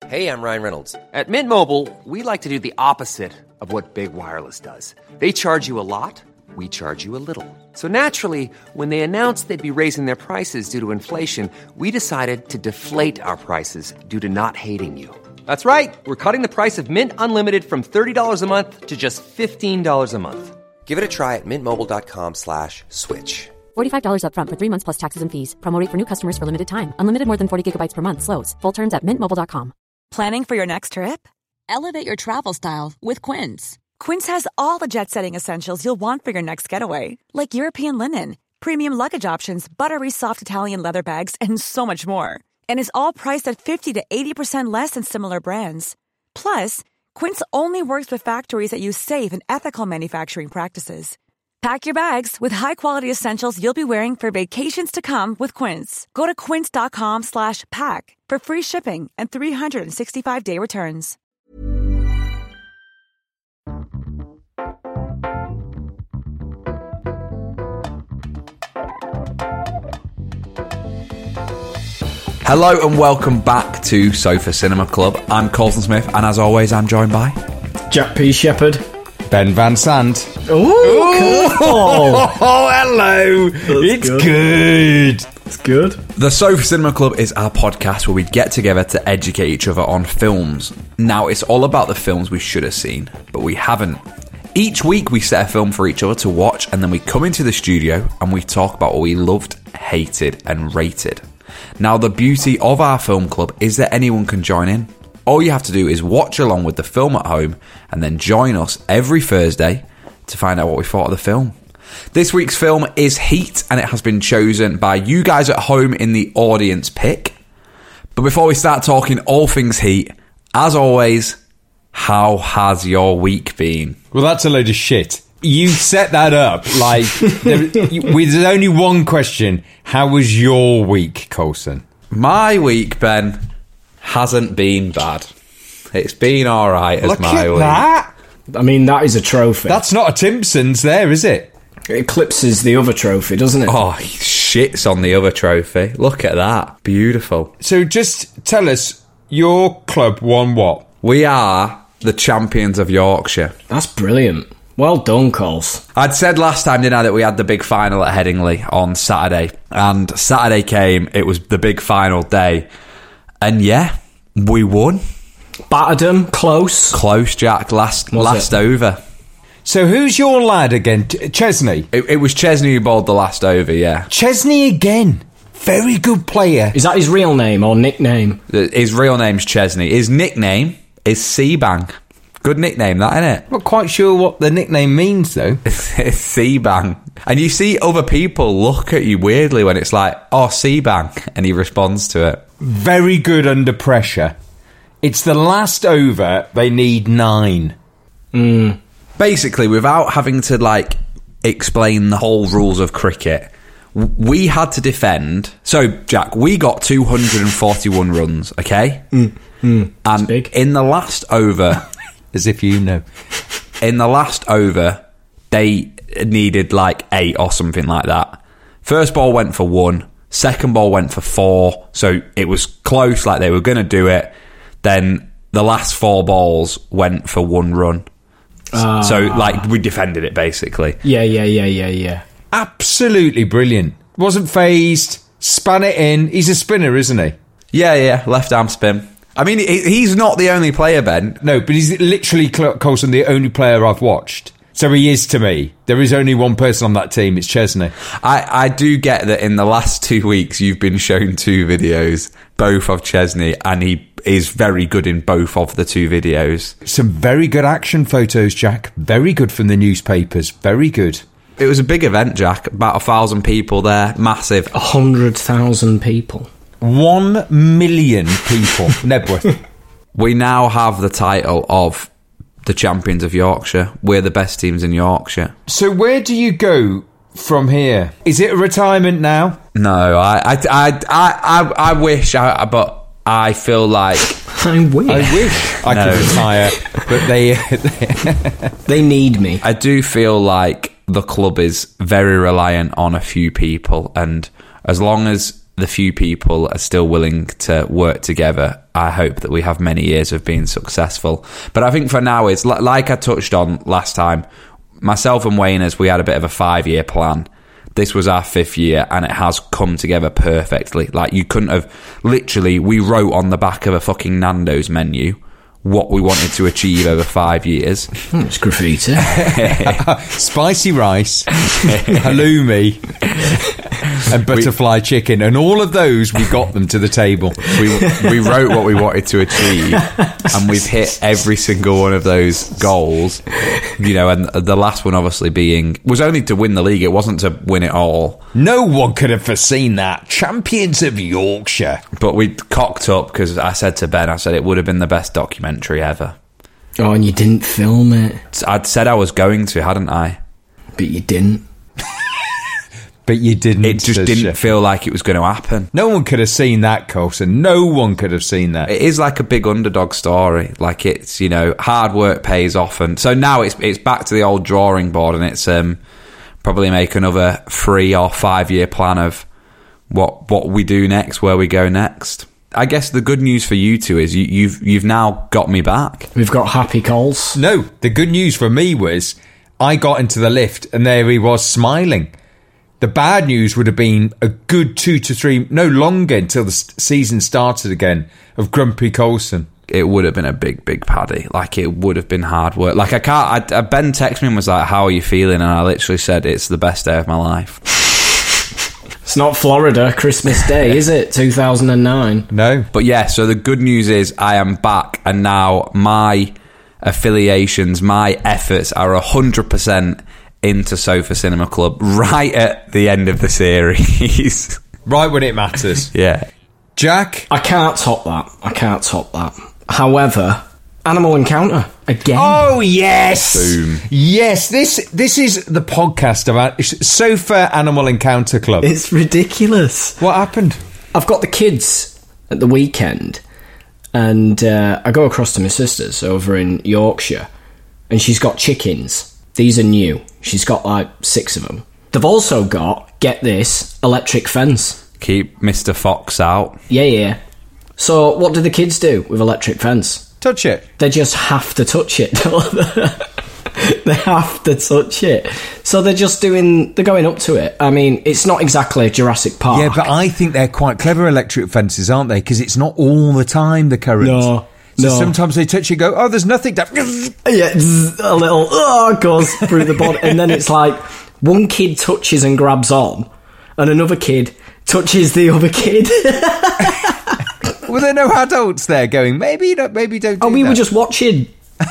Hey, I'm Ryan Reynolds. At Mint Mobile, we like to do the opposite of what Big Wireless does. They charge you a lot, we charge you a little. So naturally, when they announced they'd be raising their prices due to inflation, we decided to deflate our prices due to not hating you. That's right. We're cutting the price of Mint Unlimited from $30 a month to just $15 a month. Give it a try at mintmobile.com/switch. $45 up front for 3 months plus taxes and fees. Promo rate for new customers for limited time. Unlimited more than 40 gigabytes per month. Slows full terms at mintmobile.com. Planning for your next trip? Elevate your travel style with Quince. Quince has all the jet-setting essentials you'll want for your next getaway, like European linen, premium luggage options, buttery soft Italian leather bags, and so much more. And is all priced at 50 to 80% less than similar brands. Plus, Quince only works with factories that use safe and ethical manufacturing practices. Pack your bags with high-quality essentials you'll be wearing for vacations to come with Quince. Go to quince.com/pack for free shipping and 365-day returns. Hello and welcome back to Sofa Cinema Club. I'm Colton Smith, and as always, I'm joined by Jack P. Shepherd, Ben Van Sant. Oh, hello. It's good. It's good. The Sofa Cinema Club is our podcast where we get together to educate each other on films. Now, it's all about the films we should have seen, but we haven't. Each week we set a film for each other to watch, and then we come into the studio and we talk about what we loved, hated, and rated. Now, the beauty of our film club is that anyone can join in. All you have to do is watch along with the film at home and then join us every Thursday to find out what we thought of the film. This week's film is Heat, and it has been chosen by you guys at home in the audience pick. But before we start talking all things Heat, as always, how has your week been? Well, that's a load of shit. You set that up like there's only one question. How was your week, Coulson? My week, Ben, hasn't been bad. It's been alright as my week. That. I mean, that is a trophy. That's not a Timpsons there, is it? It eclipses the other trophy, doesn't it? Oh, he shits on the other trophy. Look at that. Beautiful. So just tell us, your club won what? We are the champions of Yorkshire. That's brilliant. Well done, Coles. I'd said last time, didn't I, that we had the big final at Headingley on Saturday. And Saturday came, it was the big final day. And yeah, we won. Battered them, close. Close, Jack. Last over. So who's your lad again? Chesney? It was Chesney who bowled the last over, yeah. Chesney again. Very good player. Is that his real name or nickname? His real name's Chesney. His nickname is Seabang. Good nickname, that, isn't it? Not quite sure what the nickname means, though. It's Seabang. And you see other people look at you weirdly when it's like, oh, Seabang, and he responds to it. Very good under pressure. It's the last over, they need 9. Basically, without having to, explain the whole rules of cricket, we had to defend. So, Jack, we got 241 runs, okay? And big. in the last over... As if you know. In the last over, they needed 8 or something like that. First ball went for 1. Second ball went for 4. So it was close, like they were going to do it. Then the last 4 balls went for 1 run. So we defended it, basically. Yeah. Absolutely brilliant. Wasn't phased. Span it in. He's a spinner, isn't he? Yeah. Left arm spin. I mean, he's not the only player, Ben. No, but he's literally, Coulson, the only player I've watched. So he is to me. There is only one person on that team. It's Chesney. I do get that in the last 2 weeks you've been shown 2 videos, both of Chesney, and he is very good in both of the 2 videos. Some very good action photos, Jack. Very good from the newspapers. Very good. It was a big event, Jack. About 1,000 people there. Massive. 100,000 people. 1 million people. Nebworth. We now have the title of the champions of Yorkshire. We're the best teams in Yorkshire. So where do you go from here? Is it a retirement now? No, I wish, but I feel like... I wish I could retire, but they need me. I do feel like the club is very reliant on a few people, and as long as the few people are still willing to work together, I hope that we have many years of being successful. But I think for now, it's like I touched on last time, myself and Wayners, we had a bit of a 5-year plan. This was our 5th year, and it has come together perfectly. Like, you couldn't have... Literally, we wrote on the back of a fucking Nando's menu what we wanted to achieve over 5 years. It's graffiti. Spicy rice, halloumi, and butterfly chicken, and all of those, we got them to the table. We wrote what we wanted to achieve, and we've hit every single one of those goals. You know, and the last one obviously was only to win the league. It wasn't to win it all. No one could have foreseen that. Champions of Yorkshire. But we cocked up because I said to Ben, it would have been the best documentary ever. Oh, and you didn't film it. I'd said I was going to, hadn't I? But you didn't. But you didn't. It just didn't feel like it was going to happen. No one could have seen that, Colson. No one could have seen that. It is like a big underdog story. Like, it's, you know, hard work pays off. And so now it's back to the old drawing board, and it's probably make another 3 or 5 year plan of what we do next, where we go next. I guess the good news for you two is you've now got me back. We've got happy calls. No, the good news for me was I got into the lift and there he was smiling. The bad news would have been a good 2 to 3, no longer until the season started again, of grumpy Coulson. It would have been a big paddy. Like, it would have been hard work. Like, Ben texted me and was like, how are you feeling? And I literally said, it's the best day of my life. It's not Florida Christmas Day, is it? 2009. No. But yeah, so the good news is I am back, and now my affiliations, my efforts are 100% into Sofa Cinema Club right at the end of the series. Right when it matters. Yeah. Jack? I can't top that. However, Animal Encounter again. Oh, yes. Boom. Yes, this is the podcast about Sofa Animal Encounter Club. It's ridiculous. What happened? I've got the kids at the weekend, and I go across to my sister's over in Yorkshire, and she's got chickens. These are new. She's got like 6 of them. They've also got, get this, electric fence. Keep Mr. Fox out. Yeah. So what do the kids do with electric fence? Touch it. They just have to touch it. They have to touch it. So they're going up to it. I mean, it's not exactly Jurassic Park. Yeah, but I think they're quite clever electric fences, aren't they? Because it's not all the time the current. No. So sometimes they touch it and go, oh, there's nothing. Yeah, a little goes through the body. And then it's like one kid touches and grabs on, and another kid touches the other kid. Were there no adults there going, maybe don't do that? Oh, we were just watching.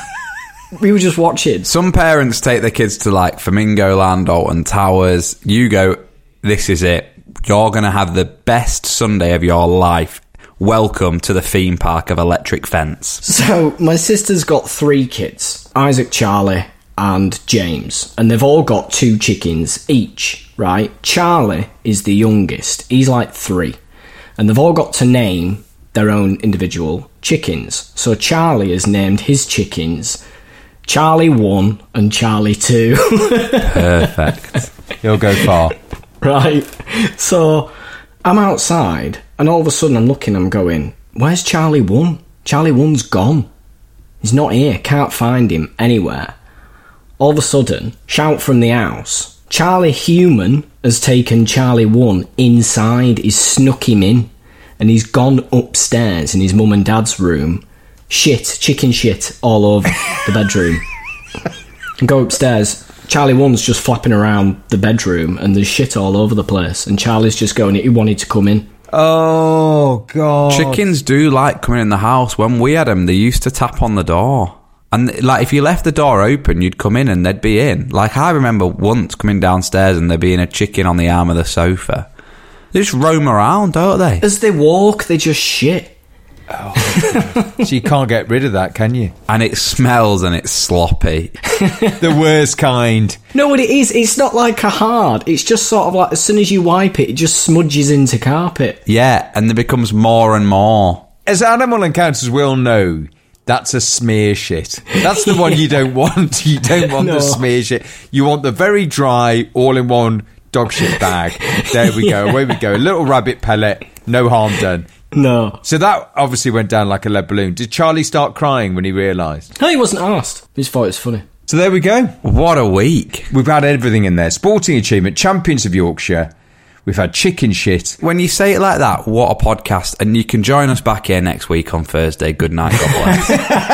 Some parents take their kids to like Flamingo Land, Alton Towers. You go, this is it. You're going to have the best Sunday of your life. Welcome to the theme park of electric fence. So my sister's got 3 kids, Isaac, Charlie and James, and they've all got 2 chickens each, right? Charlie is the youngest. He's like 3. And they've all got to name their own individual chickens. So Charlie has named his chickens Charlie 1 and Charlie 2. Perfect. You'll go far. Right. So I'm outside, and all of a sudden I'm looking, I'm going, where's Charlie 1? Charlie 1's gone. He's not here. Can't find him anywhere. All of a sudden, shout from the house. Charlie Human has taken Charlie 1 inside. He's snuck him in. And he's gone upstairs in his mum and dad's room. Chicken shit all over the bedroom. And go upstairs. Charlie 1's just flapping around the bedroom, and there's shit all over the place. And Charlie's just going, he wanted to come in. Oh, God. Chickens do like coming in the house. When we had them, they used to tap on the door. And, like, if you left the door open, you'd come in and they'd be in. Like, I remember once coming downstairs and there being a chicken on the arm of the sofa. They just roam around, don't they? As they walk, they just shit. Oh, so you can't get rid of that, can you? And it smells and it's sloppy. The worst kind. No, what it is, it's not like a hard. It's just sort of like, as soon as you wipe it, it just smudges into carpet. Yeah, and there becomes more and more. As Animal Encounters will know, that's a smear shit. That's the one you don't want. You don't want the smear shit. You want the very dry, all-in-one dog shit bag. There we go. Away we go. A little rabbit pellet. No harm done. No. So that obviously went down like a lead balloon. Did Charlie start crying when he realised? No, he wasn't asked. He just thought it was funny. So there we go. What a week. We've had everything in there. Sporting achievement, champions of Yorkshire. We've had chicken shit. When you say it like that, what a podcast. And you can join us back here next week on Thursday. Good night, God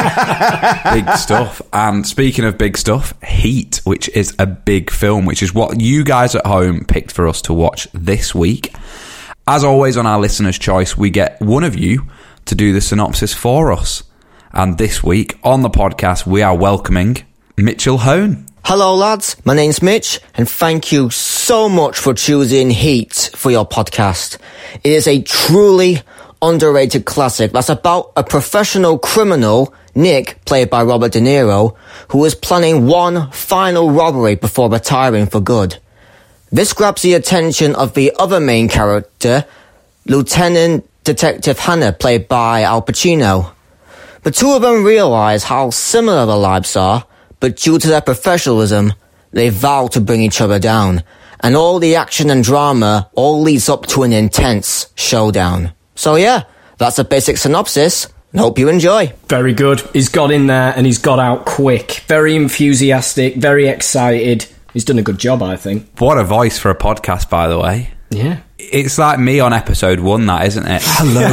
bless. Big stuff. And speaking of big stuff, Heat, which is a big film, which is what you guys at home picked for us to watch this week. As always on our listener's choice, we get one of you to do the synopsis for us. And this week on the podcast, we are welcoming Mitchell Hone. Hello lads, my name's Mitch and thank you so much for choosing Heat for your podcast. It is a truly underrated classic that's about a professional criminal, Nick, played by Robert De Niro, who is planning one final robbery before retiring for good. This grabs the attention of the other main character, Lieutenant Detective Hannah, played by Al Pacino. The two of them realise how similar their lives are, but due to their professionalism, they vow to bring each other down. And all the action and drama all leads up to an intense showdown. So yeah, that's a basic synopsis. I hope you enjoy. Very good. He's got in there and he's got out quick. Very enthusiastic, very excited. He's done a good job, I think. What a voice for a podcast, by the way. Yeah. It's like me on episode 1, that, isn't it?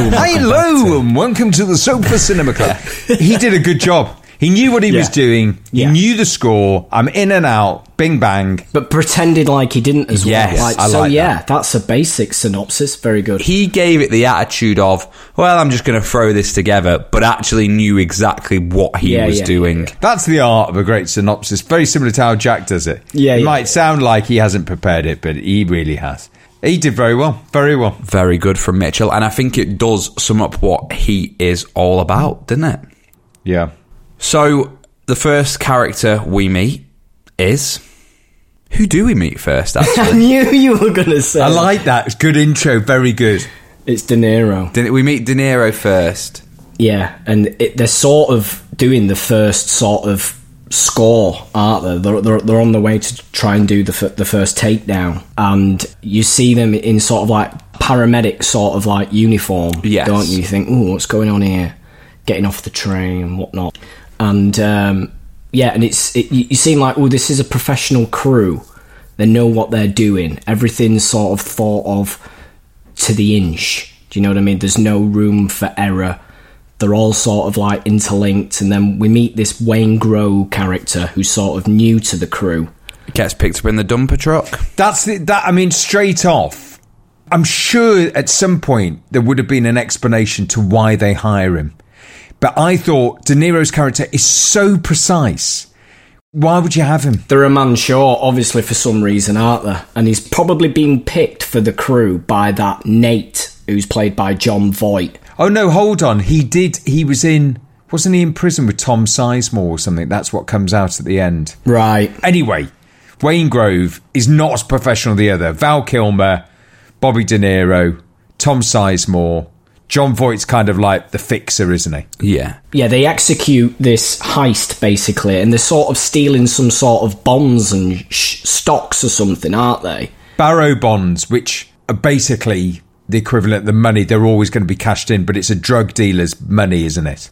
Hello, and welcome to the Sofa Cinema Club. He did a good job. He knew what he was doing. He knew the score. I'm in and out. Bing, bang. But pretended like he didn't as well. Yes, I like that. That's a basic synopsis. Very good. He gave it the attitude of, well, I'm just going to throw this together, but actually knew exactly what he was doing. Yeah. That's the art of a great synopsis. Very similar to how Jack does it. It might sound like he hasn't prepared it, but he really has. He did very well. Very well. Very good from Mitchell. And I think it does sum up what he is all about, doesn't it? Yeah. So, the first character we meet is... Who do we meet first, actually? I knew you were going to say I like that. It's good intro. Very good. It's De Niro. We meet De Niro first. Yeah, and they're sort of doing the first sort of score, aren't they? They're on the way to try and do the first takedown. And you see them in sort of like paramedic sort of like uniform, yes. Don't you? You think, ooh, what's going on here? Getting off the train and whatnot. And and you seem like, oh, this is a professional crew. They know what they're doing. Everything's sort of thought of to the inch. Do you know what I mean? There's no room for error. They're all sort of like interlinked. And then we meet this Wayne Grove character who's sort of new to the crew. Gets picked up in the dumper truck. Straight off, I'm sure at some point there would have been an explanation to why they hire him. But I thought De Niro's character is so precise. Why would you have him? They're a man short, obviously, for some reason, aren't they? And he's probably been picked for the crew by that Nate, who's played by Jon Voight. Oh, no, hold on. Wasn't he in prison with Tom Sizemore or something? That's what comes out at the end. Right. Anyway, Wayne Grove is not as professional as the other. Val Kilmer, Bobby De Niro, Tom Sizemore. Jon Voight's kind of like the fixer, isn't he? Yeah. Yeah, they execute this heist, basically, and they're sort of stealing some sort of bonds and stocks or something, aren't they? Barrow bonds, which are basically the equivalent of the money. They're always going to be cashed in, but it's a drug dealer's money, isn't it?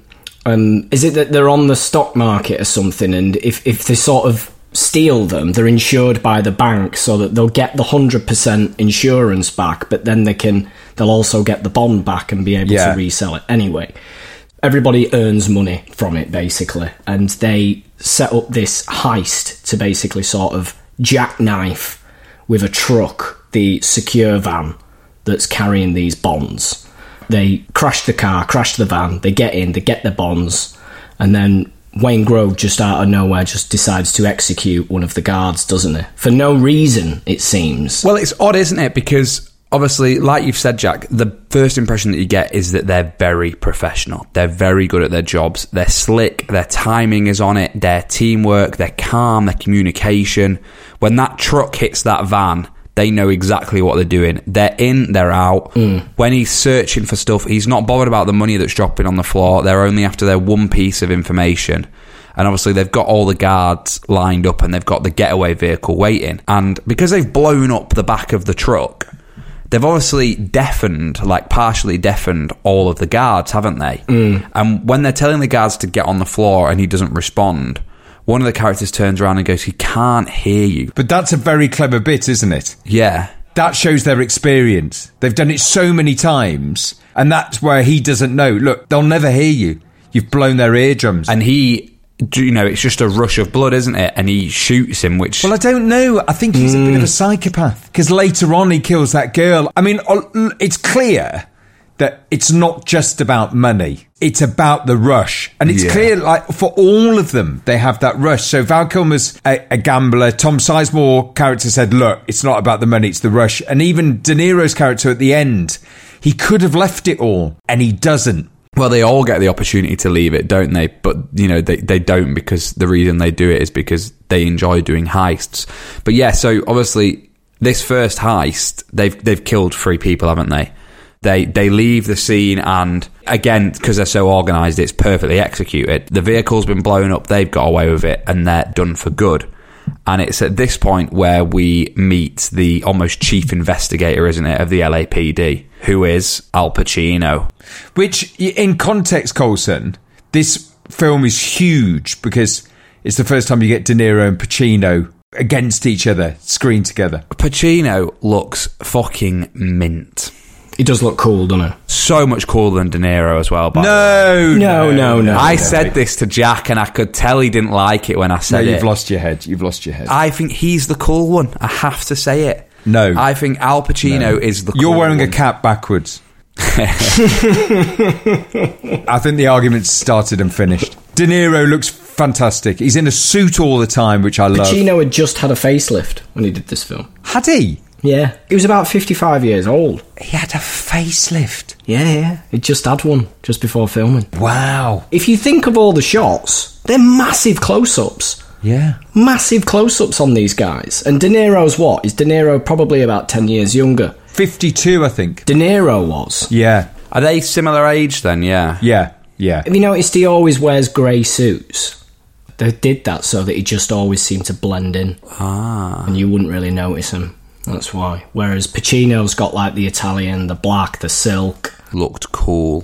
Is it that they're on the stock market or something, and if they sort of steal them, they're insured by the bank so that they'll get the 100% insurance back, but then they'll also get the bond back and be able to resell it. Anyway, everybody earns money from it, basically, and they set up this heist to basically sort of jackknife with a truck the secure van that's carrying these bonds. They crash the car, crash the van, they get in, they get the bonds, and then Wayne Grove just out of nowhere just decides to execute one of the guards, doesn't he? For no reason, it seems. Well, it's odd, isn't it? Because obviously, like you've said, Jack, the first impression that you get is that they're very professional. They're very good at their jobs. They're slick. Their timing is on it. Their teamwork, they're calm, their communication. When that truck hits that van, they know exactly what they're doing. They're in, they're out. When he's searching for stuff, he's not bothered about the money that's dropping on the floor. They're only after their one piece of information. And obviously they've got all the guards lined up and they've got the getaway vehicle waiting. And because they've blown up the back of the truck, they've obviously partially deafened all of the guards, haven't they? And when they're telling the guards to get on the floor and he doesn't respond, one of the characters turns around and goes, he can't hear you. But that's a very clever bit, isn't it? Yeah. That shows their experience. They've done it so many times, and that's where he doesn't know. Look, they'll never hear you. You've blown their eardrums. And it's just a rush of blood, isn't it? And he shoots him, which... Well, I don't know. I think he's a bit of a psychopath. Because later on he kills that girl. I mean, it's clear that it's not just about money. It's about the rush. And it's clear, like, for all of them, they have that rush. So Val Kilmer's a gambler. Tom Sizemore character said, look, it's not about the money, it's the rush. And even De Niro's character at the end, he could have left it all, and he doesn't. Well, they all get the opportunity to leave it, don't they? But, they don't, because the reason they do it is because they enjoy doing heists. But yeah, so obviously, this first heist, they've killed 3 people, haven't they? They leave the scene, and again, because they're so organised, it's perfectly executed. The vehicle's been blown up, they've got away with it, and they're done for good. And it's at this point where we meet the almost chief investigator, isn't it, of the LAPD, who is Al Pacino. Which, in context, Coulson, this film is huge because it's the first time you get De Niro and Pacino against each other, screen together. Pacino looks fucking mint. He does look cool, doesn't he? So much cooler than De Niro as well. No. I said this to Jack, and I could tell he didn't like it when I said it. You've lost your head. I think he's the cool one. I have to say it. No. I think Al Pacino is the cool You're wearing one. a cap backwards. I think the argument's started and finished. De Niro looks fantastic. He's in a suit all the time, which I love. Pacino had just had a facelift when he did this film. Had he? Yeah. He was about 55 years old. He had a facelift? Yeah. He just had one just before filming. Wow. If you think of all the shots, they're massive close-ups. Yeah. Massive close-ups on these guys. And De Niro's what? Is De Niro probably about 10 years younger? 52, I think. De Niro was. Yeah. Are they similar age then? Yeah. Yeah. Have you noticed he always wears grey suits? They did that so that he just always seemed to blend in. And you wouldn't really notice him. That's why. Whereas Pacino's got like the Italian, the black, the silk. Looked cool.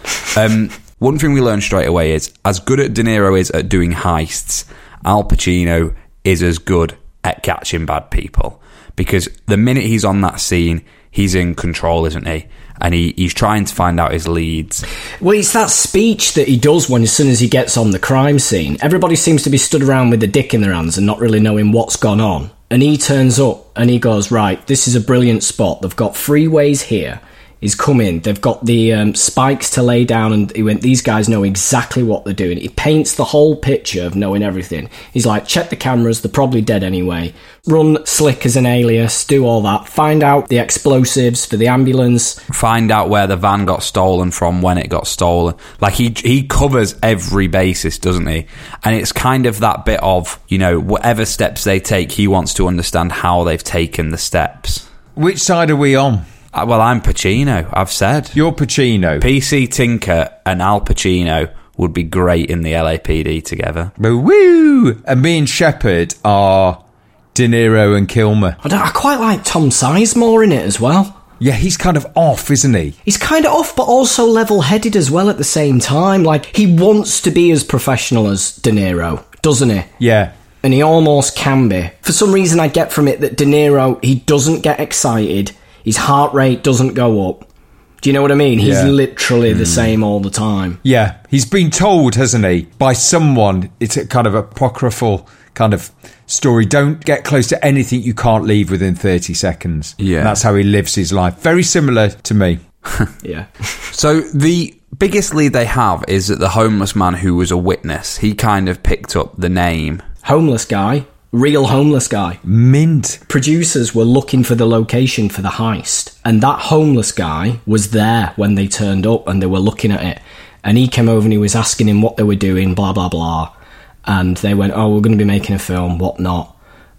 One thing we learned straight away is, as good as De Niro is at doing heists, Al Pacino is as good at catching bad people. Because the minute he's on that scene, he's in control, isn't he? And he's trying to find out his leads. Well, it's that speech that he does as soon as he gets on the crime scene. Everybody seems to be stood around with a dick in their hands and not really knowing what's gone on. And he turns up and he goes, right, this is a brilliant spot. They've got freeways here. He's come in. They've got the spikes to lay down, and he went, these guys know exactly what they're doing. He paints the whole picture of knowing everything. He's like, check the cameras, they're probably dead anyway. Run Slick as an alias, do all that. Find out the explosives for the ambulance. Find out where the van got stolen from, when it got stolen. Like, he covers every basis, doesn't he? And it's kind of that bit of, whatever steps they take, he wants to understand how they've taken the steps. Which side are we on? Well, I'm Pacino, I've said. You're Pacino. PC Tinker and Al Pacino would be great in the LAPD together. Woo! And me and Shepard are De Niro and Kilmer. I quite like Tom Sizemore in it as well. Yeah, he's kind of off, isn't he? He's kind of off, but also level-headed as well at the same time. Like, he wants to be as professional as De Niro, doesn't he? Yeah. And he almost can be. For some reason, I get from it that De Niro, he doesn't get excited. His heart rate doesn't go up. Do you know what I mean? He's literally the same all the time. Yeah, he's been told, hasn't he, by someone, it's a kind of apocryphal kind of story, don't get close to anything you can't leave within 30 seconds. Yeah. And that's how he lives his life. Very similar to me. Yeah. So the biggest lead they have is that the homeless man who was a witness, he kind of picked up the name. Homeless guy. Real homeless guy. Mint. Producers were looking for the location for the heist, and that homeless guy was there when they turned up and they were looking at it. And he came over and he was asking him what they were doing, blah, blah, blah. And they went, oh, we're going to be making a film, whatnot.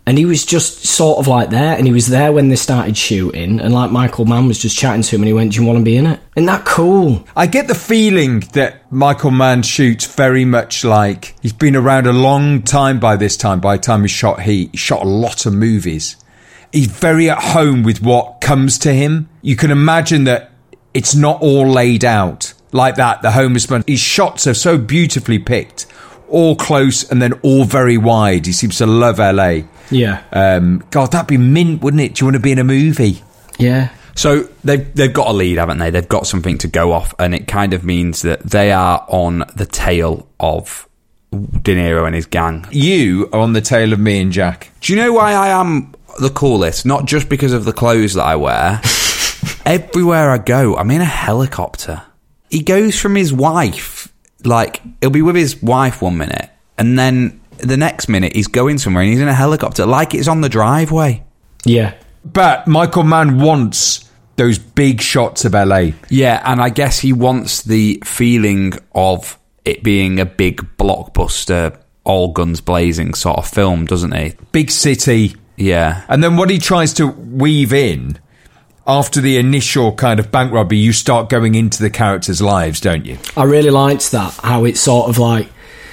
And he was just sort of like there, and he was there when they started shooting, and like Michael Mann was just chatting to him, and he went, do you want to be in it? Isn't that cool? I get the feeling that Michael Mann shoots very much like he's been around a long time by this time. By the time he shot Heat, he shot a lot of movies. He's very at home with what comes to him. You can imagine that it's not all laid out like that. The homeless man, his shots are so beautifully picked, all close and then all very wide. He seems to love LA. Yeah. God, that'd be mint, wouldn't it? Do you want to be in a movie? Yeah. So they've got a lead, haven't they? They've got something to go off, and it kind of means that they are on the tail of De Niro and his gang. You are on the tail of me and Jack. Do you know why I am the coolest? Not just because of the clothes that I wear. Everywhere I go, I'm in a helicopter. He goes from his wife, like, he'll be with his wife one minute, and then the next minute he's going somewhere and he's in a helicopter, like it's on the driveway. Yeah. But Michael Mann wants those big shots of LA. Yeah, and I guess he wants the feeling of it being a big blockbuster, all guns blazing sort of film, doesn't he? Big city. Yeah. And then what he tries to weave in, after the initial kind of bank robbery, you start going into the characters' lives, don't you? I really liked that, how it's sort of like,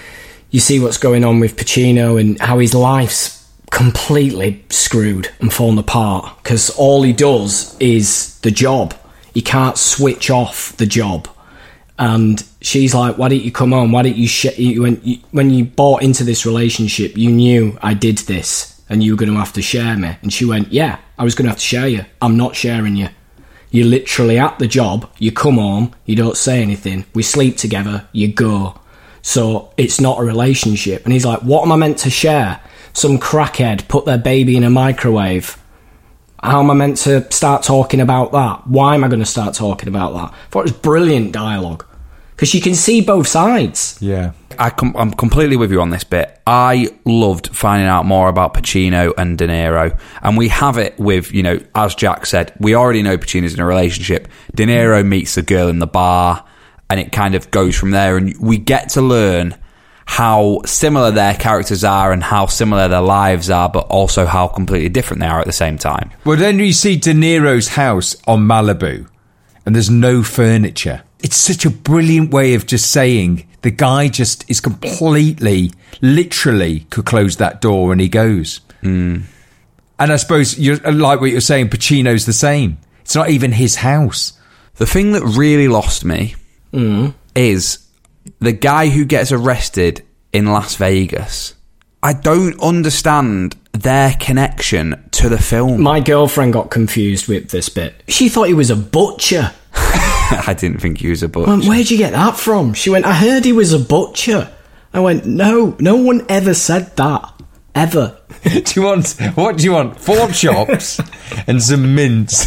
you see what's going on with Pacino and how his life's completely screwed and fallen apart because all he does is the job. He can't switch off the job. And she's like, why didn't you come on? Why didn't you... when you bought into this relationship, you knew I did this and you were going to have to share me. And she went, yeah, I was going to have to share you. I'm not sharing you. You're literally at the job. You come home. You don't say anything. We sleep together. You go. So it's not a relationship. And he's like, what am I meant to share? Some crackhead put their baby in a microwave. How am I meant to start talking about that? Why am I going to start talking about that? I thought it was brilliant dialogue. Because you can see both sides. Yeah. I'm completely with you on this bit. I loved finding out more about Pacino and De Niro. And we have it with, you know, as Jack said, we already know Pacino's in a relationship. De Niro meets the girl in the bar. And it kind of goes from there, and we get to learn how similar their characters are and how similar their lives are, but also how completely different they are at the same time. Well, then you see De Niro's house on Malibu, and there's no furniture. It's such a brilliant way of just saying the guy just is completely, literally could close that door and he goes. And I suppose, you're like what you're saying, Pacino's the same. It's not even his house. The thing that really lost me is the guy who gets arrested in Las Vegas. I don't understand their connection to the film. My girlfriend got confused with this bit. She thought he was a butcher. I didn't think he was a butcher. I went, where'd you get that from? She went, I heard he was a butcher. I went, no one ever said that. Ever. What do you want? 4 chops and some mince.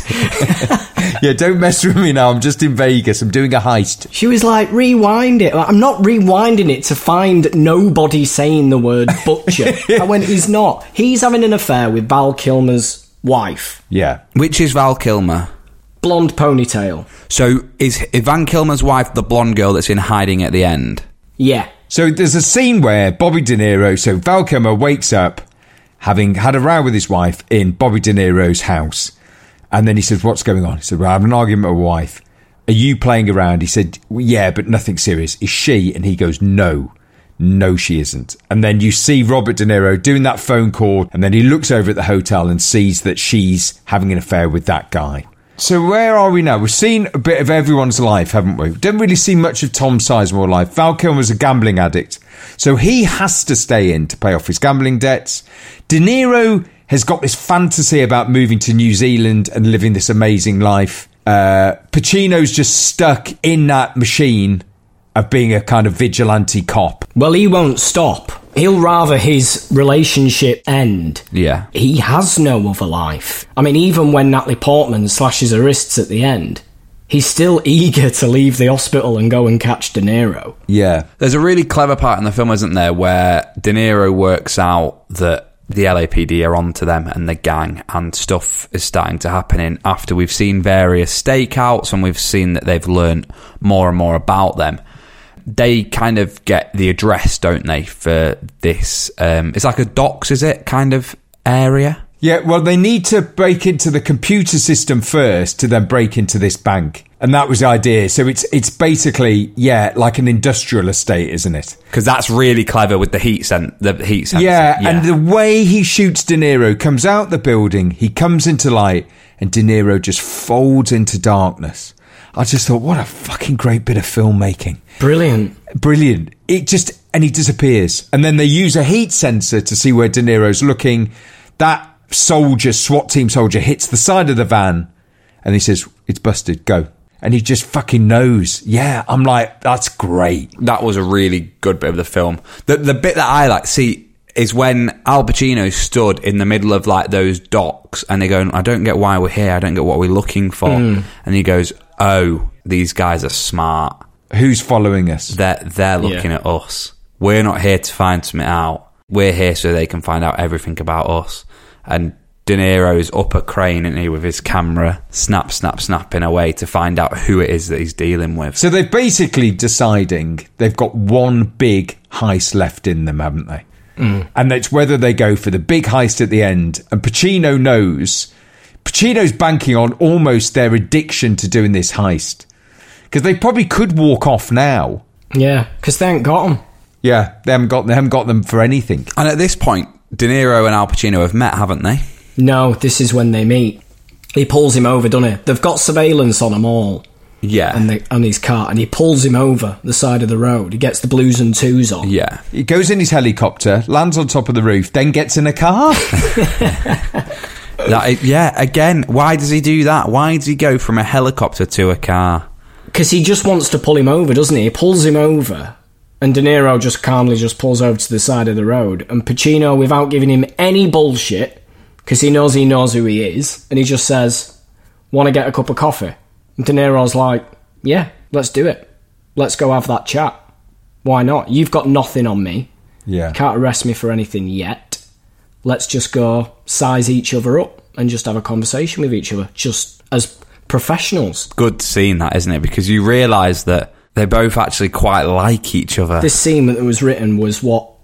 Yeah, don't mess with me now. I'm just in Vegas. I'm doing a heist. She was like, rewind it. Like, I'm not rewinding it to find nobody saying the word butcher. I went, he's not. He's having an affair with Val Kilmer's wife. Yeah. Which is Val Kilmer? Blonde ponytail. So is Van Kilmer's wife the blonde girl that's in hiding at the end? Yeah. So there's a scene where Bobby De Niro, so Val Kilmer wakes up having had a row with his wife in Bobby De Niro's house. And then he says, what's going on? He said, well, I have an argument with my wife. Are you playing around? He said, well, yeah, but nothing serious. Is she? And he goes, no, she isn't. And then you see Robert De Niro doing that phone call. And then he looks over at the hotel and sees that she's having an affair with that guy. So where are we now? We've seen a bit of everyone's life, haven't we? We don't really see much of Tom Sizemore's life. Val Kilmer's a gambling addict, so he has to stay in to pay off his gambling debts. De Niro has got this fantasy about moving to New Zealand and living this amazing life. Pacino's just stuck in that machine of being a kind of vigilante cop. Well, he won't stop. He'll rather his relationship end. Yeah. He has no other life. I mean, even when Natalie Portman slashes her wrists at the end, he's still eager to leave the hospital and go and catch De Niro. Yeah. There's a really clever part in the film, isn't there, where De Niro works out that the LAPD are onto them and the gang, and stuff is starting to happen in after we've seen various stakeouts and we've seen that they've learnt more and more about them. They kind of get the address, don't they, for this? It's like a docs, is it? Kind of area. Yeah, well, they need to break into the computer system first to then break into this bank. And that was the idea. So it's basically, like an industrial estate, isn't it? Because that's really clever with the heat sensor. Yeah, and the way he shoots De Niro, comes out the building, he comes into light, and De Niro just folds into darkness. I just thought, what a fucking great bit of filmmaking. Brilliant. And he disappears. And then they use a heat sensor to see where De Niro's looking. That SWAT team soldier hits the side of the van and he says, it's busted, go. And he just fucking knows. Yeah, I'm like, that's great. That was a really good bit of the film. The bit that I like, is when Al Pacino stood in the middle of like those docks and they're going, I don't get why we're here, I don't get what we're looking for. And he goes, oh, these guys are smart. Who's following us? They're looking at us. We're not here to find something out. We're here so they can find out everything about us. And De Niro's up a crane, isn't he, with his camera, snapping away to find out who it is that he's dealing with. So they're basically deciding they've got one big heist left in them, haven't they? And it's whether they go for the big heist at the end. And Pacino knows. Pacino's banking on almost their addiction to doing this heist. Because they probably could walk off now. Yeah, because they ain't got them. Yeah, they haven't got them for anything. And at this point, De Niro and Al Pacino have met, haven't they? No, this is when they meet. He pulls him over, doesn't he? They've got surveillance on them all. Yeah. On his car, and he pulls him over the side of the road. He gets the blues and twos on. Yeah. He goes in his helicopter, lands on top of the roof, then gets in a car. Again, why does he do that? Why does he go from a helicopter to a car? Because he just wants to pull him over, doesn't he? He pulls him over, and De Niro just calmly just pulls over to the side of the road. And Pacino, without giving him any bullshit, because he knows who he is, and he just says, want to get a cup of coffee? And De Niro's like, yeah, let's do it. Let's go have that chat. Why not? You've got nothing on me. Yeah. You can't arrest me for anything yet. Let's just go size each other up and just have a conversation with each other, just as professionals. Good scene, that, isn't it? Because you realise that they both actually quite like each other. This scene that was written was what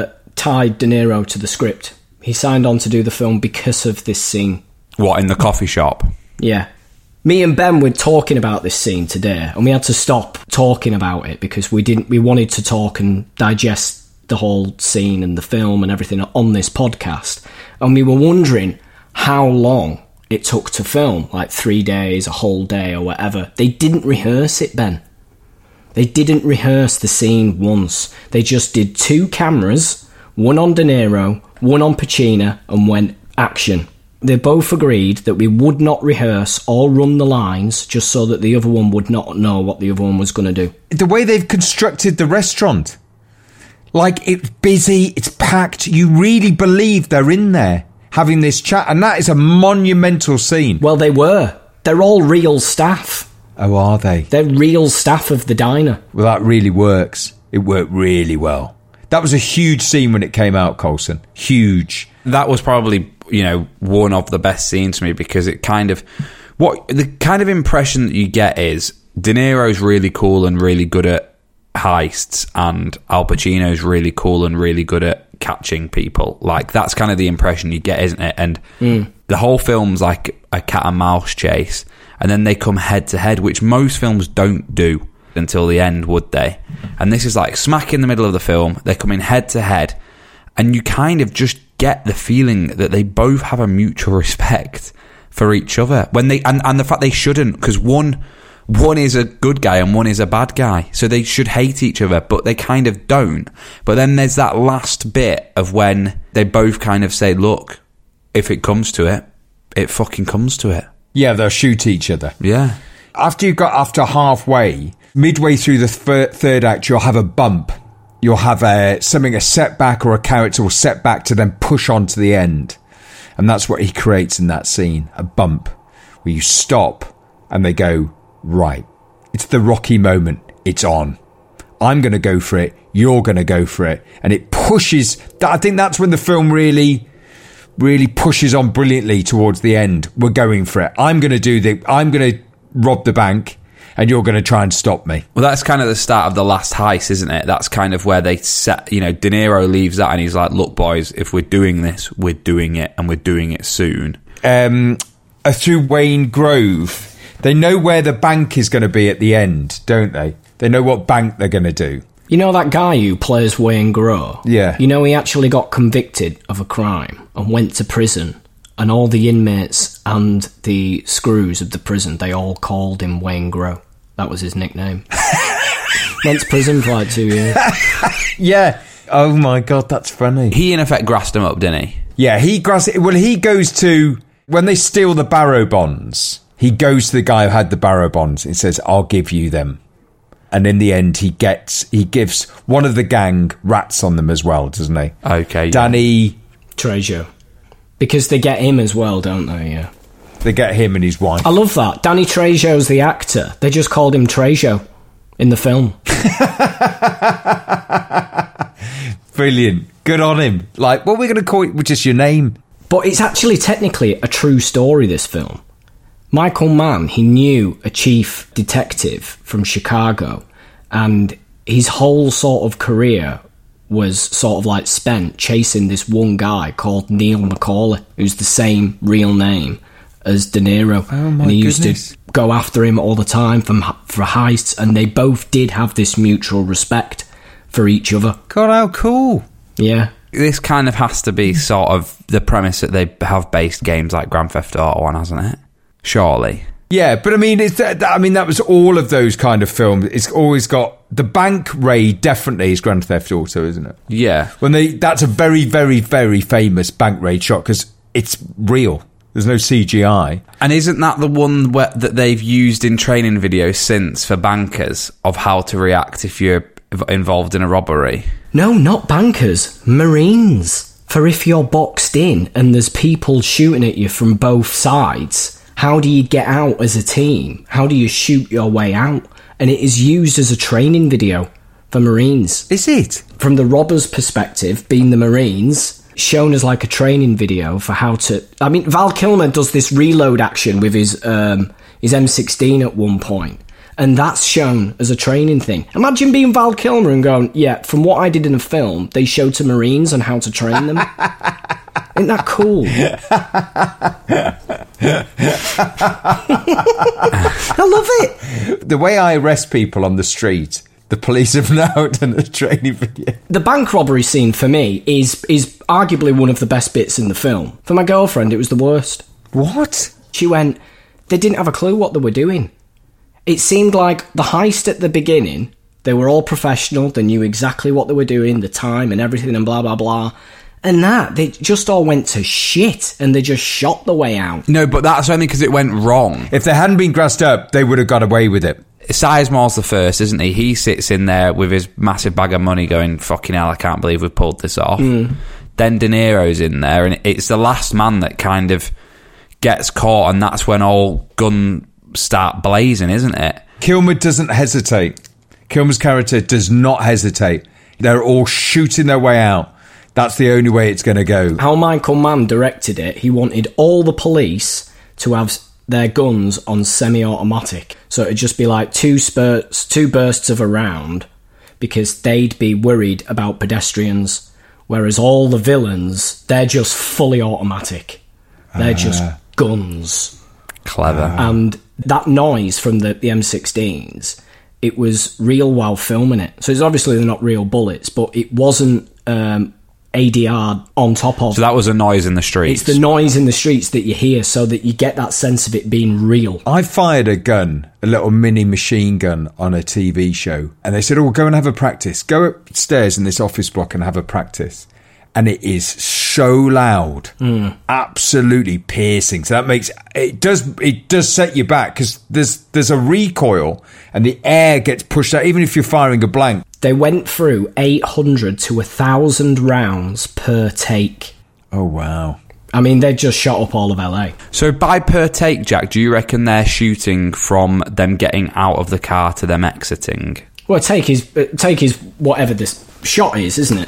tied De Niro to the script. He signed on to do the film because of this scene. What, in the coffee shop? Yeah. Me and Ben were talking about this scene today, and we had to stop talking about it because we wanted to talk and digest the whole scene and the film and everything on this podcast. And we were wondering how long it took to film, like 3 days, a whole day or whatever. They didn't rehearse it, Ben. They didn't rehearse the scene once. They just did 2 cameras, one on De Niro, one on Pacino, and went action. They both agreed that we would not rehearse or run the lines just so that the other one would not know what the other one was going to do. The way they've constructed the restaurant, like, it's busy, it's packed, you really believe they're in there having this chat, and that is a monumental scene. Well, they were. They're all real staff. Oh, are they? They're real staff of the diner. Well, that really works. It worked really well. That was a huge scene when it came out, Coulson. Huge. That was probably, one of the best scenes for me, because it kind of... the kind of impression that you get is De Niro's really cool and really good at heists, and Al Pacino's really cool and really good at catching people. Like, that's kind of the impression you get, isn't it? And the whole film's like a cat and mouse chase, and then they come head to head, which most films don't do until the end, would they? And this is like smack in the middle of the film. They're coming head to head, and you kind of just get the feeling that they both have a mutual respect for each other. When they and the fact they shouldn't, because one is a good guy and one is a bad guy, so they should hate each other, but they kind of don't. But then there's that last bit of when they both kind of say, look, if it comes to it, it fucking comes to it. Yeah, they'll shoot each other. Yeah. After halfway, midway through the third act, you'll have a bump. You'll have a setback, or a character will set back to then push on to the end. And that's what he creates in that scene, a bump, where you stop and they go, right, it's the Rocky moment, it's on. I'm going to go for it, you're going to go for it. And it pushes, I think that's when the film really pushes on brilliantly towards the end. We're going for it. I'm going to rob the bank, and you're going to try and stop me. Well, that's kind of the start of the last heist, isn't it? That's kind of where they set, De Niro leaves that and he's like, look, boys, if we're doing this, we're doing it, and we're doing it soon. Through Wayne Grove, they know where the bank is going to be at the end, don't they? They know what bank they're going to do. You know that guy who plays Wayne Grove? Yeah. He actually got convicted of a crime and went to prison. And all the inmates and the screws of the prison, they all called him Wayne Grove. That was his nickname. Went to prison for like 2 years. Yeah. Oh my God, that's funny. He in effect grassed him up, didn't he? Yeah, he goes to, when they steal the Barrow bonds, he goes to the guy who had the Barrow bonds and says, I'll give you them. And in the end, he gives one of the gang rats on them as well, doesn't he? Okay. Danny Trejo. Because they get him as well, don't they? Yeah. They get him and his wife. I love that. Danny Trejo's the actor. They just called him Trejo in the film. Brilliant. Good on him. Like, what are we going to call it? Just your name. But it's actually technically a true story, this film. Michael Mann, he knew a chief detective from Chicago, and his whole sort of career was sort of like spent chasing this one guy called Neil McCauley, who's the same real name as De Niro. Oh my and he goodness. used to go after him all the time for heists, and they both did have this mutual respect for each other. God, how cool. Yeah. This kind of has to be sort of the premise that they have based games like Grand Theft Auto on, hasn't it? Surely. Yeah, but I mean, that was all of those kind of films. It's always got the bank raid. Definitely is Grand Theft Auto, isn't it? Yeah. That's a very, very, very famous bank raid shot because it's real. There's no CGI. And isn't that the one that they've used in training videos since for bankers of how to react if you're involved in a robbery? No, not bankers. Marines. For if you're boxed in and there's people shooting at you from both sides, how do you get out as a team? How do you shoot your way out? And it is used as a training video for Marines. Is it? From the robbers' perspective, being the Marines, shown as like a training video for how to... I mean, Val Kilmer does this reload action with his M16 at one point, and that's shown as a training thing. Imagine being Val Kilmer and going, yeah, from what I did in a film, they showed to Marines on how to train them. Isn't that cool? I love it. The way I arrest people on the street, the police have now done a training video. The bank robbery scene for me is arguably one of the best bits in the film. For my girlfriend, it was the worst. What? She went, they didn't have a clue what they were doing. It seemed like the heist at the beginning, they were all professional, they knew exactly what they were doing, the time and everything and blah, blah, blah. And they just all went to shit and they just shot the way out. No, but that's only because it went wrong. If they hadn't been grassed up, they would have got away with it. Sizemore's the first, isn't he? He sits in there with his massive bag of money going, fucking hell, I can't believe we've pulled this off. Then De Niro's in there, and it's the last man that kind of gets caught, and that's when all guns start blazing, isn't it? Kilmer doesn't hesitate. Kilmer's character does not hesitate. They're all shooting their way out. That's the only way it's going to go. How Michael Mann directed it, he wanted all the police to have their guns on semi-automatic. So it'd just be like two bursts of a round, because they'd be worried about pedestrians. Whereas all the villains, they're just fully automatic. They're just guns. Clever. And that noise from the M16s, it was real while filming it. So it's obviously they're not real bullets, but it wasn't ADR on top of. So that was a noise in the streets. It's the noise in the streets that you hear, so that you get that sense of it being real. I fired a gun, a little mini machine gun, on a TV show, and they said, oh, go and have a practice. Go upstairs in this office block and have a practice. And it is so loud, absolutely piercing. So that makes it does set you back, because there's a recoil and the air gets pushed out, even if you're firing a blank. They went through 800 to 1,000 rounds per take. Oh, wow. I mean, they just shot up all of LA. So by per take, Jack, do you reckon they're shooting from them getting out of the car to them exiting? Well, take is whatever this shot is, isn't it?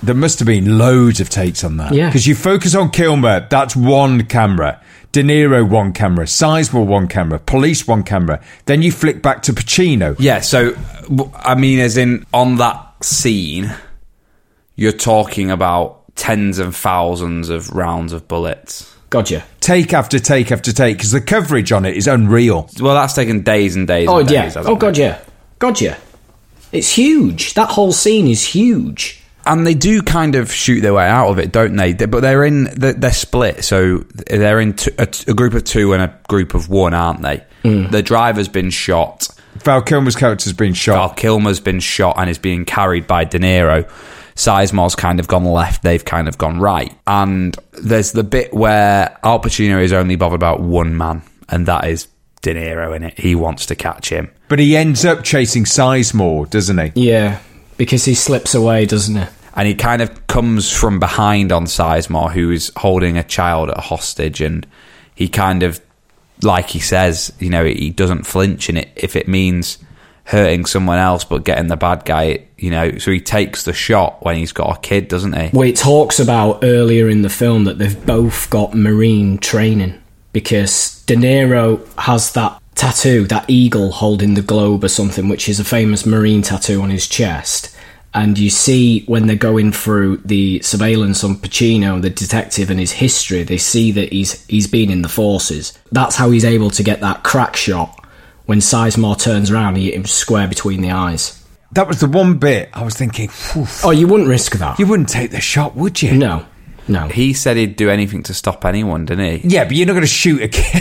There must have been loads of takes on that. Yeah. Because you focus on Kilmer, that's one camera. De Niro, one camera. Sizemore, one camera. Police, one camera. Then you flick back to Pacino. Yeah, so, I mean, as in, on that scene, you're talking about tens of thousands of rounds of bullets. Gotcha. Take after take after take, because the coverage on it is unreal. Well, that's taken days and days and days. Oh, God, yeah. Gotcha. It's huge. That whole scene is huge. And they do kind of shoot their way out of it, don't they? But they're split, so they're in a group of two and a group of one, aren't they? The driver's been shot. Val Kilmer's character's been shot. Val Kilmer's been shot and is being carried by De Niro. Sizemore's kind of gone left, they've kind of gone right. And there's the bit where Al Pacino is only bothered about one man, and that is De Niro in it. He wants to catch him. But he ends up chasing Sizemore, doesn't he? Yeah, because he slips away, doesn't he? And he kind of comes from behind on Sizemore, who is holding a child at a hostage, and he kind of, like he says, you know, he doesn't flinch in it if it means hurting someone else but getting the bad guy, you know, so he takes the shot when he's got a kid, doesn't he? Well, it talks about earlier in the film that they've both got Marine training, because De Niro has that tattoo, that eagle holding the globe or something, which is a famous Marine tattoo on his chest. And you see when they're going through the surveillance on Pacino, the detective, and his history, they see that he's been in the forces. That's how he's able to get that crack shot. When Sizemore turns around, he hit him square between the eyes. That was the one bit I was thinking, oh, you wouldn't risk that. You wouldn't take the shot, would you? No. He said he'd do anything to stop anyone, didn't he? Yeah, but you're not going to shoot a kid.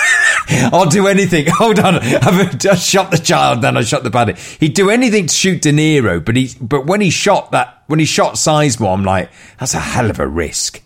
I'll do anything. Hold on, I shot the child, then I shot the baddie. He'd do anything to shoot De Niro, but when he shot Sizemore, I'm like, that's a hell of a risk.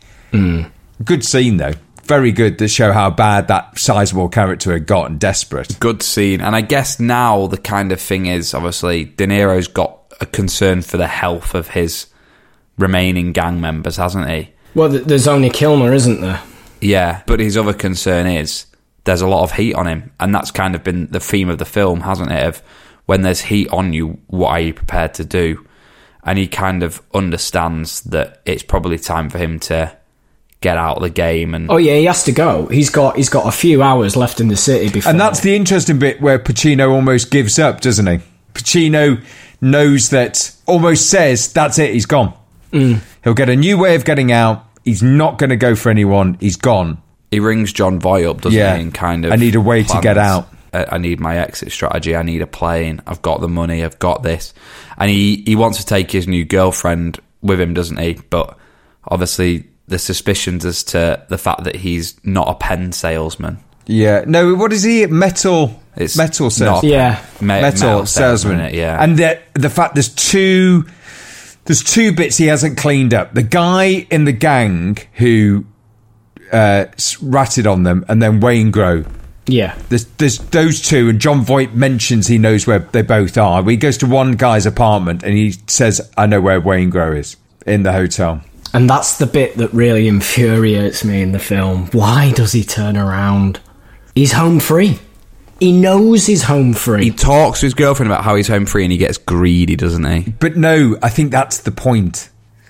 Good scene though, very good to show how bad that Sizemore character had got and desperate. Good scene, and I guess now the kind of thing is, obviously, De Niro's got a concern for the health of his remaining gang members, hasn't he? Well, there's only Kilmer, isn't there? Yeah, but his other concern is there's a lot of heat on him, and that's kind of been the theme of the film, hasn't it? Of when there's heat on you, what are you prepared to do? And he kind of understands that it's probably time for him to get out of the game. And oh yeah, he has to go. He's got a few hours left in the city before. And that's the interesting bit where Pacino almost gives up, doesn't he? Pacino knows that, almost says, that's it, he's gone. He'll get a new way of getting out. He's not going to go for anyone. He's gone. He rings John Voight up, doesn't he? And kind of, I need a way to get out. I need my exit strategy. I need a plane. I've got the money. I've got this. And he wants to take his new girlfriend with him, doesn't he? But obviously the suspicions as to the fact that he's not a pen salesman. Yeah. No, what is he? Metal salesman. Yeah. Metal salesman. Yeah. And the fact there's two bits he hasn't cleaned up. The guy in the gang who ratted on them, and then Waingro. Yeah. There's those two, and John Voight mentions he knows where they both are. He goes to one guy's apartment and he says, I know where Waingro is, in the hotel. And that's the bit that really infuriates me in the film. Why does he turn around? He's home free. He knows he's home free. He talks to his girlfriend about how he's home free and he gets greedy, doesn't he? But no, I think that's the point.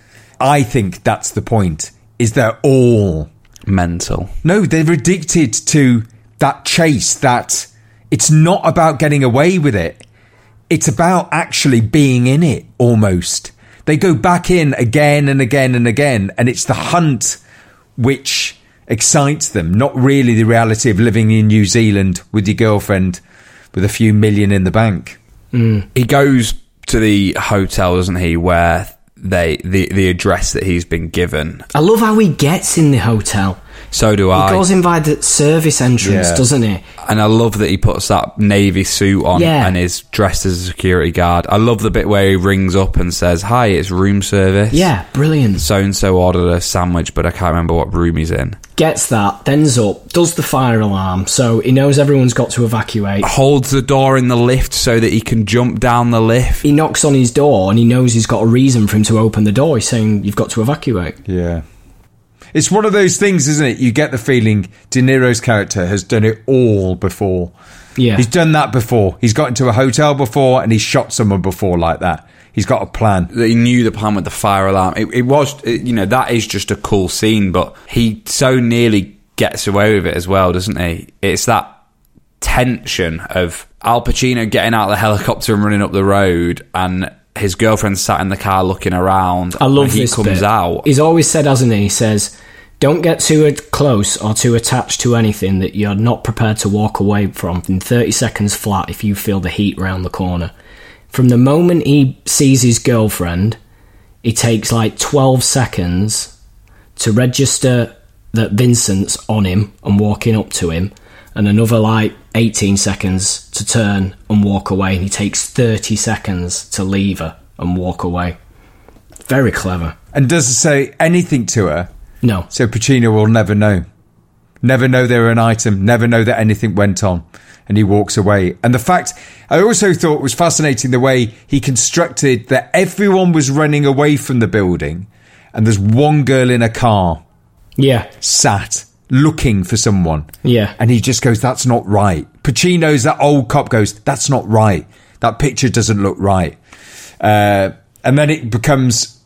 Is they're all mental. No, they're addicted to that chase, that it's not about getting away with it. It's about actually being in it, almost. They go back in again and again and again, and it's the hunt which excites them, not really the reality of living in New Zealand with your girlfriend with a few million in the bank. He goes to the hotel, doesn't he, where the address that he's been given. I love how he gets in the hotel. So do I. He goes in by the service entrance, doesn't he? And I love that he puts that navy suit on and is dressed as a security guard. I love the bit where he rings up and says, hi, it's room service. Yeah, brilliant. So-and-so ordered a sandwich, but I can't remember what room he's in. Gets that, then's up, does the fire alarm, so he knows everyone's got to evacuate. Holds the door in the lift so that he can jump down the lift. He knocks on his door and he knows he's got a reason for him to open the door. He's saying, you've got to evacuate. Yeah. It's one of those things, isn't it? You get the feeling De Niro's character has done it all before. Yeah. He's done that before. He's got into a hotel before and he's shot someone before like that. He's got a plan. He knew the plan with the fire alarm. That is just a cool scene, but he so nearly gets away with it as well, doesn't he? It's that tension of Al Pacino getting out of the helicopter and running up the road, and his girlfriend sat in the car looking around. I love when this he comes bit. out. He's always said, hasn't he? He says, don't get too close or too attached to anything that you're not prepared to walk away from in 30 seconds flat if you feel the heat round the corner. From the moment he sees his girlfriend, it takes like 12 seconds to register that Vincent's on him and walking up to him, and another like 18 seconds to turn and walk away, and he takes 30 seconds to leave her and walk away. Very clever. And doesn't say anything to her. No. So Pacino will never know. Never know they were an item, never know that anything went on. And he walks away. And the fact, I also thought was fascinating the way he constructed that everyone was running away from the building and there's one girl in a car. Yeah. Sat, looking for someone. Yeah. And he just goes, that's not right. Pacino's, that old cop goes, that's not right. That picture doesn't look right. And then it becomes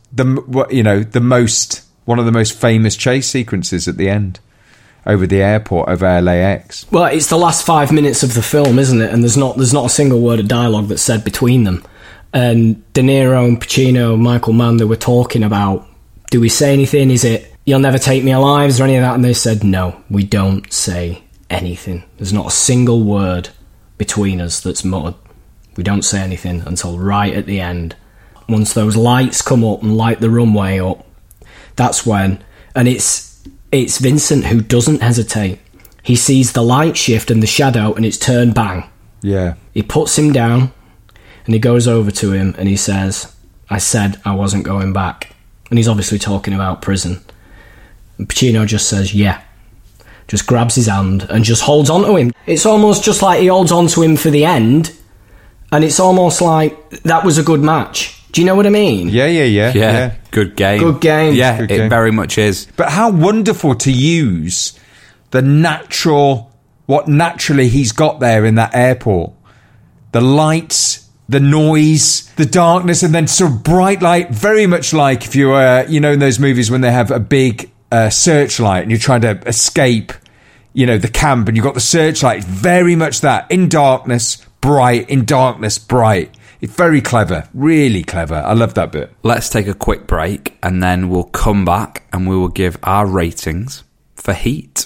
one of the most famous chase sequences at the end. Over the airport, over LAX. Well, it's the last 5 minutes of the film, isn't it? And there's not a single word of dialogue that's said between them. And De Niro and Pacino, Michael Mann, they were talking about, do we say anything? Is it, you'll never take me alive? Is there any of that? And they said, no, we don't say anything. There's not a single word between us that's muttered. We don't say anything until right at the end. Once those lights come up and light the runway up, that's when... And it's Vincent who doesn't hesitate. He sees the light shift and the shadow and it's turned bang. Yeah. He puts him down and he goes over to him and he says, I said I wasn't going back. And he's obviously talking about prison. And Pacino just says, yeah. Just grabs his hand and just holds on to him. It's almost just like he holds on to him for the end, and it's almost like that was a good match. Do you know what I mean? Yeah. Good game. Good game. Yeah, Good it game. very much is. But how wonderful to use what naturally he's got there in that airport. The lights, the noise, the darkness, and then sort of bright light, very much like if you in those movies when they have a big searchlight and you're trying to escape, the camp, and you've got the searchlight. Very much that. In darkness, bright. In darkness, bright. It's very clever, really clever. I love that bit. Let's take a quick break and then we'll come back and we will give our ratings for Heat.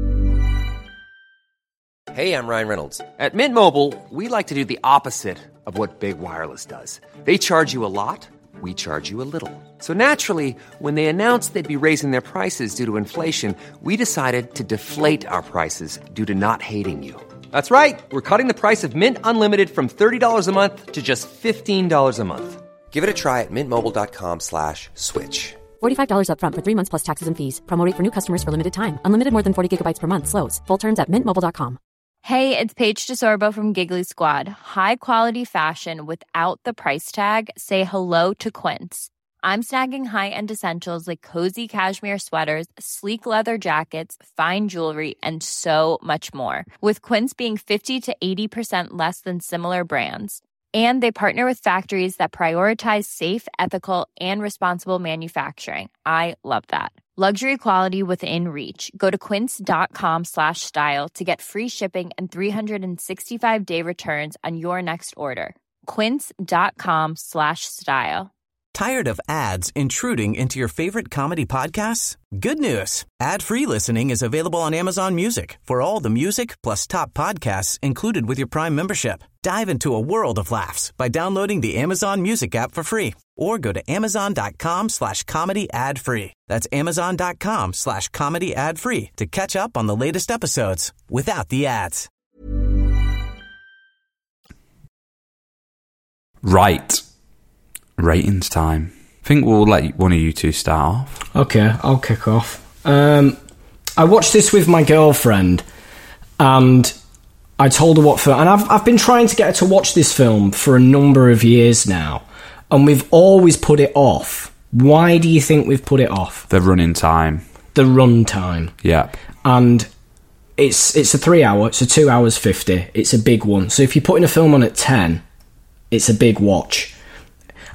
Hey, I'm Ryan Reynolds. At Mint Mobile, we like to do the opposite of what Big Wireless does. They charge you a lot, we charge you a little. So naturally, when they announced they'd be raising their prices due to inflation, we decided to deflate our prices due to not hating you. That's right. We're cutting the price of Mint Unlimited from $30 a month to just $15 a month. Give it a try at mintmobile.com/switch. $45 up front for 3 months plus taxes and fees. Promo rate for new customers for limited time. Unlimited more than 40 gigabytes per month. Slows full terms at mintmobile.com. Hey, it's Paige DeSorbo from Giggly Squad. High quality fashion without the price tag. Say hello to Quince. I'm snagging high-end essentials like cozy cashmere sweaters, sleek leather jackets, fine jewelry, and so much more. With Quince being 50 to 80% less than similar brands. And they partner with factories that prioritize safe, ethical, and responsible manufacturing. I love that. Luxury quality within reach. Go to quince.com/style to get free shipping and 365-day returns on your next order. Quince.com/style. Tired of ads intruding into your favorite comedy podcasts? Good news. Ad-free listening is available on Amazon Music for all the music plus top podcasts included with your Prime membership. Dive into a world of laughs by downloading the Amazon Music app for free or go to amazon.com/comedy ad-free. That's amazon.com/comedy ad-free to catch up on the latest episodes without the ads. Right. Ratings time. I think we'll let one of you two start off. Okay, I'll kick off. I watched this with my girlfriend, and I told her what film. And I've been trying to get her to watch this film for a number of years now, and we've always put it off. Why do you think we've put it off? The running time. The run time. Yeah. And it's a 3 hour. It's a 2 hours 50. It's a big one. So if you're putting a film on at 10, it's a big watch.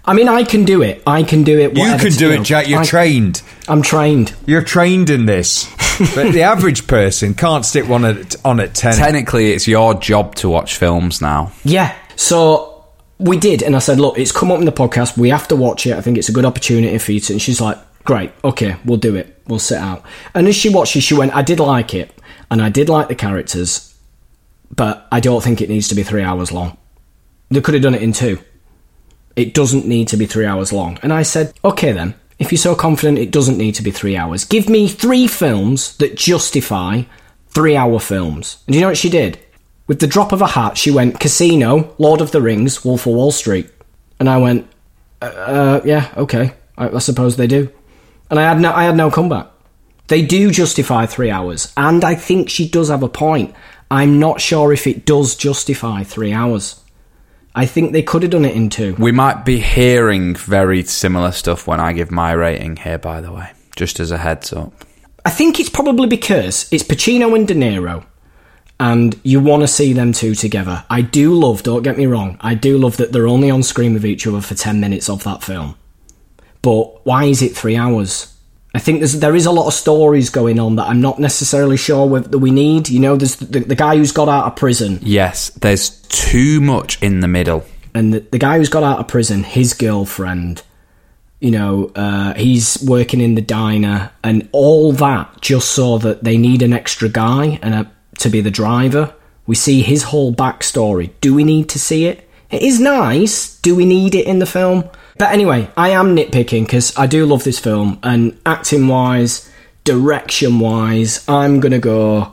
I mean, I can do it. You can do it, Jack. You're trained. I'm trained. You're trained in this. But the average person can't stick one on at 10. Technically, it's your job to watch films now. Yeah. So we did, and I said, look, it's come up in the podcast. We have to watch it. I think it's a good opportunity for you to. And she's like, great, okay, we'll do it. We'll sit out. And as she watched it, she went, I did like it, and I did like the characters, but I don't think it needs to be 3 hours long. They could have done it in 2. It doesn't need to be 3 hours long. And I said, okay then, if you're so confident it doesn't need to be 3 hours, give me 3 films that justify 3-hour films. And do you know what she did? With the drop of a hat, she went, Casino, Lord of the Rings, Wolf of Wall Street. And I went, yeah, okay, I suppose they do. And I had no comeback. They do justify 3 hours. And I think she does have a point. I'm not sure if it does justify 3 hours. I think they could have done it in 2. We might be hearing very similar stuff when I give my rating here, by the way, just as a heads up. I think it's probably because it's Pacino and De Niro, and you want to see them two together. I do love, don't get me wrong, I do love that they're only on screen with each other for 10 minutes of that film. But why is it 3 hours? I think there is a lot of stories going on that I'm not necessarily sure whether we need. You know, there's the guy who's got out of prison. Yes, there's too much in the middle. And the guy who's got out of prison, his girlfriend, you know, he's working in the diner, and all that just so that they need an extra guy to be the driver. We see his whole backstory. Do we need to see it? It is nice. Do we need it in the film? But anyway, I am nitpicking because I do love this film, and acting-wise, direction-wise, I'm gonna go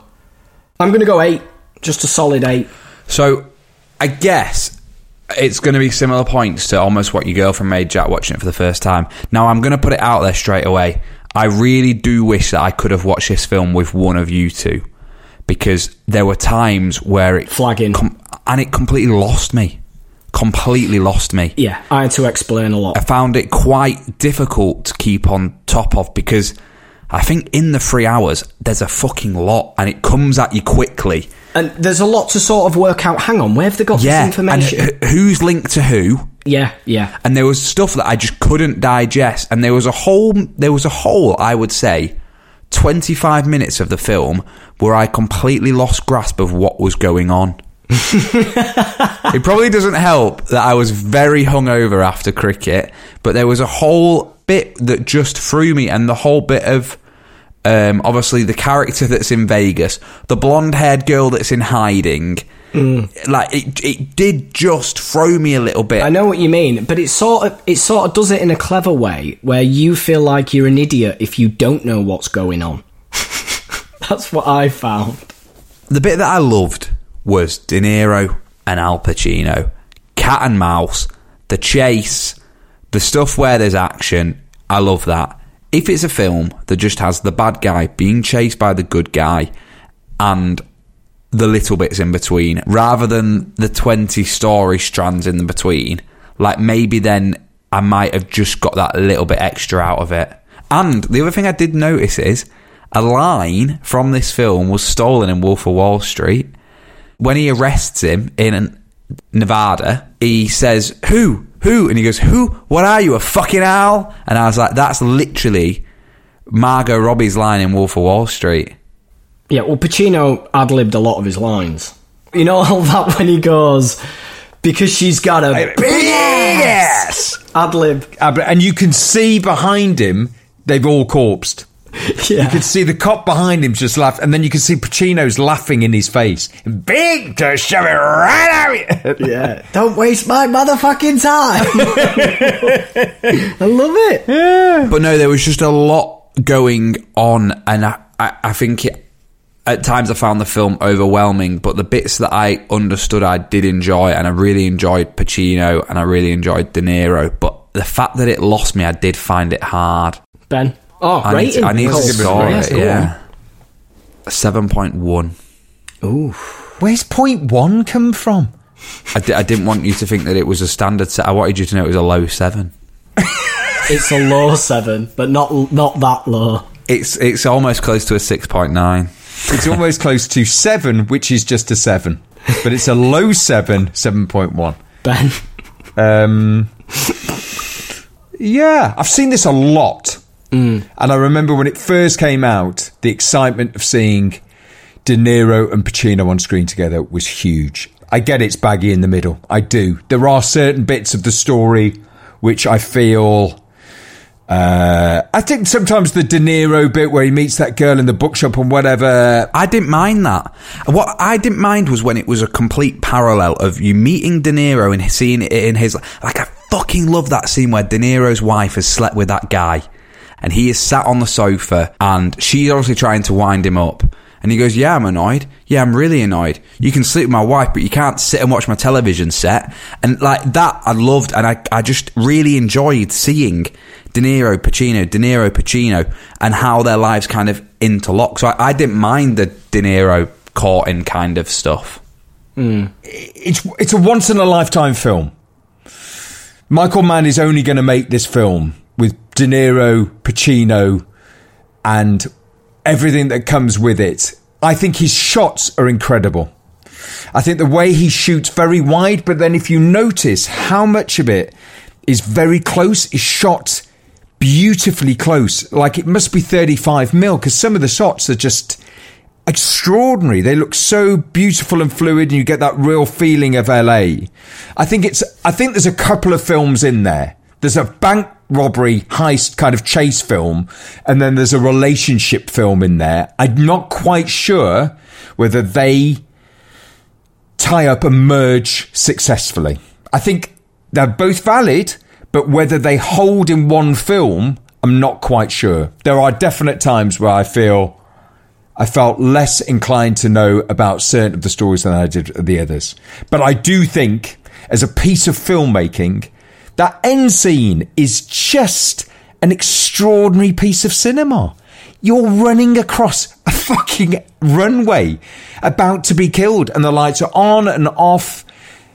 8, just a solid 8. So, I guess it's going to be similar points to almost what your girlfriend made, Jack, watching it for the first time. Now, I'm going to put it out there straight away. I really do wish that I could have watched this film with one of you two, because there were times where it flagging and it completely lost me. Yeah, I had to explain a lot. I found it quite difficult to keep on top of, because I think in the 3 hours there's a fucking lot, and it comes at you quickly. And there's a lot to sort of work out. Hang on, where have they got this information? And who's linked to who? Yeah. And there was stuff that I just couldn't digest, and there was a whole, I would say, 25 minutes of the film where I completely lost grasp of what was going on. It probably doesn't help that I was very hungover after cricket, but there was a whole bit that just threw me, and the whole bit of obviously the character that's in Vegas, the blonde-haired girl that's in hiding, like it did just throw me a little bit. I know what you mean, but it sort of does it in a clever way where you feel like you're an idiot if you don't know what's going on. That's what I found. The bit that I loved was De Niro and Al Pacino, cat and mouse, the chase, the stuff where there's action. I love that. If it's a film that just has the bad guy being chased by the good guy and the little bits in between, rather than the 20 story strands in between, like maybe then I might have just got that little bit extra out of it. And the other thing I did notice is a line from this film was stolen in Wolf of Wall Street. When he arrests him in Nevada, he says, Who? And he goes, who? What are you, a fucking owl? And I was like, that's literally Margot Robbie's line in Wolf of Wall Street. Yeah, well, Pacino ad-libbed a lot of his lines. You know all that when he goes, because she's got a big ass! Ad-lib. And you can see behind him, they've all corpsed. Yeah. You can see the cop behind him just laugh, and then you can see Pacino's laughing in his face. Big to shove it right out. Yeah. Don't waste my motherfucking time. I love it. Yeah. But no, there was just a lot going on, and I think at times I found the film overwhelming, but the bits that I understood I did enjoy, and I really enjoyed Pacino, and I really enjoyed De Niro, but the fact that it lost me, I did find it hard. Ben? Oh, rating. I need to score it, yeah. 7.1. Ooh. Where's 0.1 come from? I didn't want you to think that it was a standard set. I wanted you to know it was a low 7. It's a low 7, but not that low. It's almost close to a 6.9. It's almost close to 7, which is just a 7. But it's a low 7, 7.1. Ben? Yeah, I've seen this a lot. And I remember when it first came out, the excitement of seeing De Niro and Pacino on screen together was huge. I get it's baggy in the middle. I do. There are certain bits of the story which I feel... I think sometimes the De Niro bit where he meets that girl in the bookshop and whatever... I didn't mind that. What I didn't mind was when it was a complete parallel of you meeting De Niro and seeing it in his... Like, I fucking love that scene where De Niro's wife has slept with that guy and he is sat on the sofa and she's obviously trying to wind him up. And he goes, yeah, I'm annoyed. Yeah, I'm really annoyed. You can sleep with my wife, but you can't sit and watch my television set. And like that, I loved, and I just really enjoyed seeing De Niro, Pacino, and how their lives kind of interlock. So I didn't mind the De Niro courting kind of stuff. It's a once-in-a-lifetime film. Michael Mann is only going to make this film with De Niro, Pacino, and everything that comes with it. I think his shots are incredible. I think the way he shoots very wide, but then if you notice how much of it is very close, is shot beautifully close. Like it must be 35mm, because some of the shots are just extraordinary. They look so beautiful and fluid, and you get that real feeling of LA. I think there's a couple of films in there. There's a bank robbery heist kind of chase film, and then there's a relationship film in there. I'm not quite sure whether they tie up and merge successfully. I think they're both valid, but whether they hold in one film, I'm not quite sure. There are definite times where I felt less inclined to know about certain of the stories than I did the others. But I do think, as a piece of filmmaking, that end scene is just an extraordinary piece of cinema. You're running across a fucking runway about to be killed and the lights are on and off.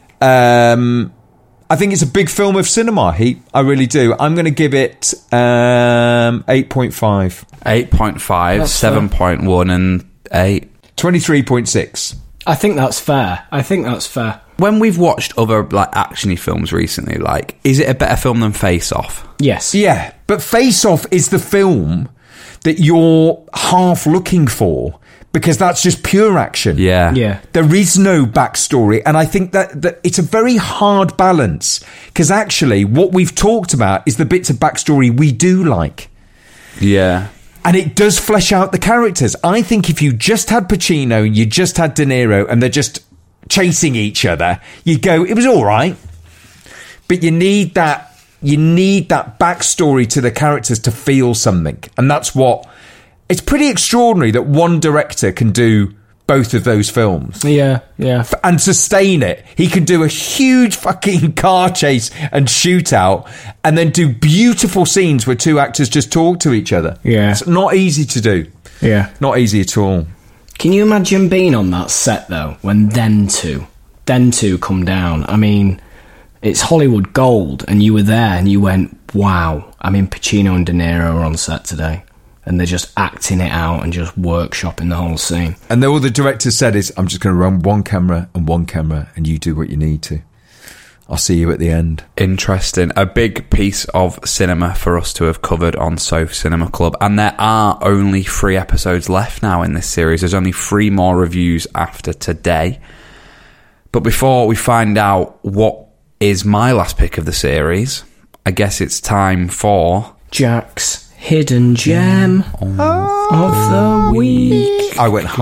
I think it's a big film of cinema, Heat. I really do. I'm going to give it 8.5. 8.5, 7.1 and 8. 23.6. I think that's fair. When we've watched other like actiony films recently, like, is it a better film than Face Off? Yes. Yeah, but Face Off is the film that you're half looking for, because that's just pure action. Yeah. There is no backstory, and I think that it's a very hard balance, because actually what we've talked about is the bits of backstory we do like. Yeah. And it does flesh out the characters. I think if you just had Pacino, you just had De Niro, and they're just chasing each other, you go, it was all right. But you need that backstory to the characters to feel something. And that's what... It's pretty extraordinary that one director can do both of those films. Yeah. And sustain it. He can do a huge fucking car chase and shootout, and then do beautiful scenes where two actors just talk to each other. Yeah. It's not easy to do. Yeah. Not easy at all. Can you imagine being on that set, though, when them two come down? I mean, it's Hollywood gold, and you were there, and you went, wow. I mean, Pacino and De Niro are on set today, and they're just acting it out and just workshopping the whole scene. And all the director said is, I'm just going to run one camera, and you do what you need to. I'll see you at the end. Interesting. A big piece of cinema for us to have covered on Sofa Cinema Club. And there are only 3 episodes left now in this series. There's only 3 more reviews after today. But before we find out what is my last pick of the series, I guess it's time for... Jack's Hidden Gem of the Week. I went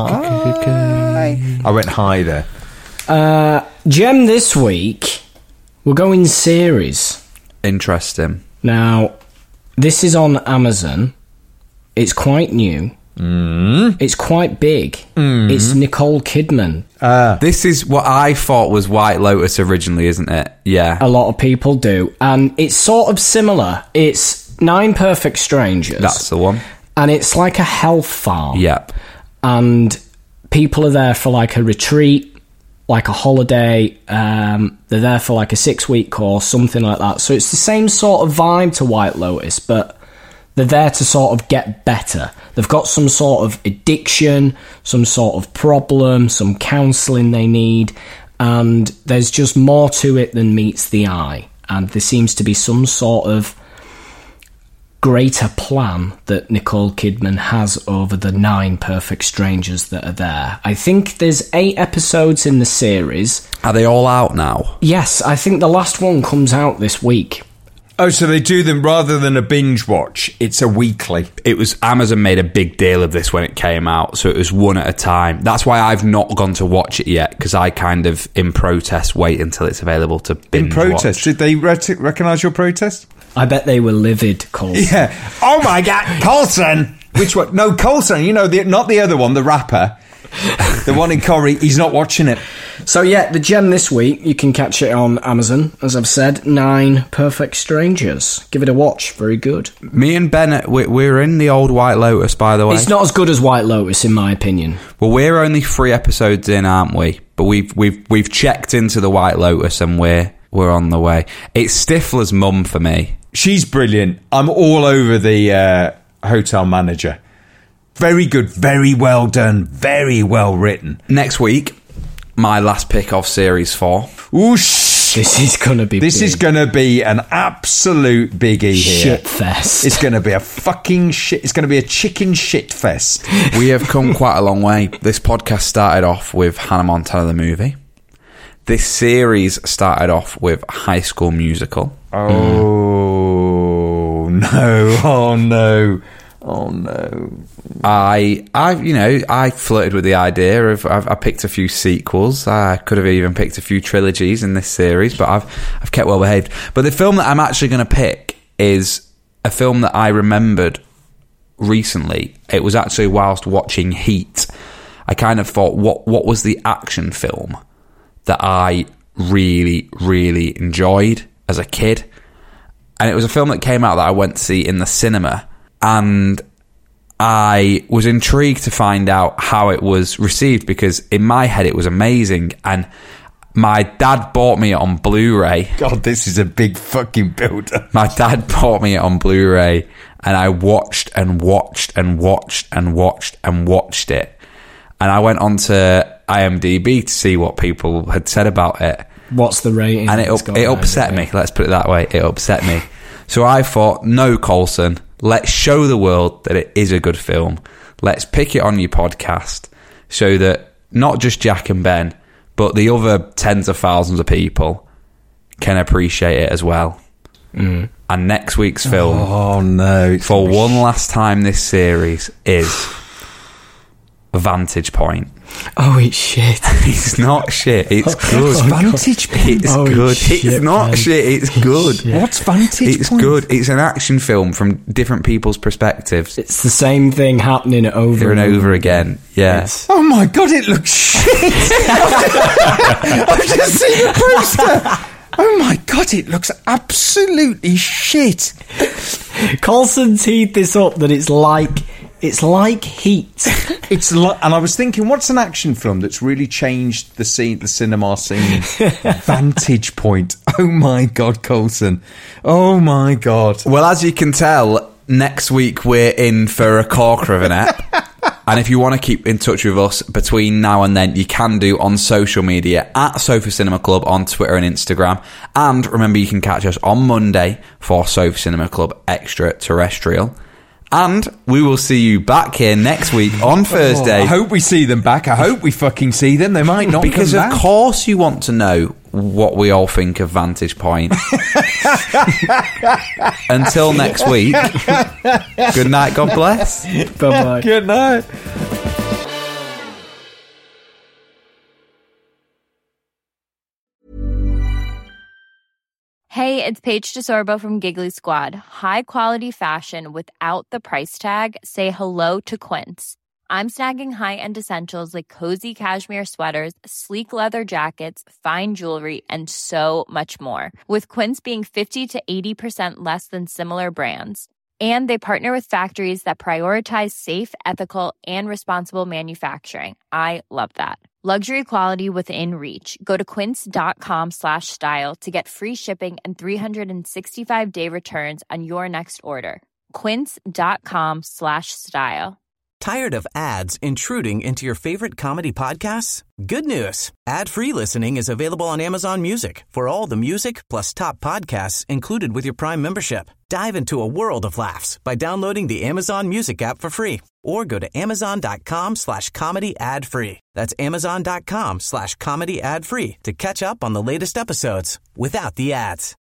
high there. Gem this week... We're going series. Interesting. Now, this is on Amazon. It's quite new. It's quite big. It's Nicole Kidman. This is what I thought was White Lotus originally, isn't it? Yeah. A lot of people do. And it's sort of similar. It's 9 Perfect Strangers. That's the one. And it's like a health farm. Yep. And people are there for like a retreat, like a holiday. They're there for like a 6-week course, something like that. So it's the same sort of vibe to White Lotus, but they're there to sort of get better. They've got some sort of addiction, some sort of problem, some counselling they need, and there's just more to it than meets the eye. And there seems to be some sort of greater plan that Nicole Kidman has over the 9 perfect strangers that are there. I think there's 8 episodes in the series. Are they all out now? Yes, I think the last one comes out this week. Oh, so they do them rather than a binge watch. It's a weekly. It was Amazon made a big deal of this when it came out, so it was one at a time. That's why I've not gone to watch it yet, because I kind of, in protest, wait until it's available to binge watch. In protest? Did they recognise your protest? I bet they were livid, Coulson. Yeah. Oh my God, Coulson! Which one? No, Coulson, not the other one, the rapper. The one in Corrie, he's not watching it. So yeah, the gem this week, you can catch it on Amazon, as I've said, 9 Perfect Strangers. Give it a watch, very good. Me and Bennett, we're in the old White Lotus, by the way. It's not as good as White Lotus, in my opinion. Well, we're only 3 episodes in, aren't we? But we've checked into the White Lotus and we're on the way. It's Stifler's mum for me. She's brilliant. I'm all over the hotel manager. Very good, very well done, very well written. Next week, my last pick of Series 4. This is going to be This is going to be an absolute biggie here. Shit fest. It's going to be a fucking shit. It's going to be a chicken shit fest. We have come quite a long way. This podcast started off with Hannah Montana the movie. This series started off with High School Musical. Oh, no. Oh, no. Oh no! I flirted with the idea of I picked a few sequels. I could have even picked a few trilogies in this series, but I've kept well behaved. But the film that I'm actually going to pick is a film that I remembered recently. It was actually whilst watching Heat. I kind of thought, what was the action film that I really, really enjoyed as a kid? And it was a film that came out that I went to see in the cinema. And I was intrigued to find out how it was received, because in my head it was amazing. And my dad bought me it on Blu-ray. God, this is a big fucking build-up. My dad bought me it on Blu-ray, and I watched and watched and watched and watched and watched it. And I went on to IMDb to see what people had said about it. What's the rating? And it upset me. Let's put it that way. It upset me. So I thought, no, Coulson, let's show the world that it is a good film. Let's pick it on your podcast so that not just Jack and Ben, but the other tens of thousands of people can appreciate it as well. And next week's film, oh no, for one last time this series, is Vantage Point. Oh, it's shit. It's not shit. It's good. Vantage Point. It's good. It's not shit. It's good. What's Vantage Point? It's good. It's an action film from different people's perspectives. It's the same thing happening over and over again. Yeah. Yes. Oh my God, it looks shit. I've just seen the poster. Oh my God, it looks absolutely shit. Coulson teed this up that it's like Heat. And I was thinking, what's an action film that's really changed the cinema scene? Vantage Point. Oh my God, Coulson. Oh my God. Well, as you can tell, next week we're in for a corker of an ep. And if you want to keep in touch with us between now and then, you can do on social media at Sofa Cinema Club on Twitter and Instagram. And remember, you can catch us on Monday for Sofa Cinema Club Extraterrestrial. And we will see you back here next week on Thursday. I hope we see them back. I hope we fucking see them. They might not because come back. Of course you want to know what we all think of Vantage Point. Until next week, good night, God bless. Bye-bye. Good night. Hey, it's Paige DeSorbo from Giggly Squad. High quality fashion without the price tag. Say hello to Quince. I'm snagging high-end essentials like cozy cashmere sweaters, sleek leather jackets, fine jewelry, and so much more. With Quince being 50 to 80% less than similar brands. And they partner with factories that prioritize safe, ethical, and responsible manufacturing. I love that. Luxury quality within reach. Go to quince.com/style to get free shipping and 365-day returns on your next order. Quince.com/style. Tired of ads intruding into your favorite comedy podcasts? Good news. Ad-free listening is available on Amazon Music for all the music plus top podcasts included with your Prime membership. Dive into a world of laughs by downloading the Amazon Music app for free or go to amazon.com/comedy ad-free. That's amazon.com/comedy ad-free to catch up on the latest episodes without the ads.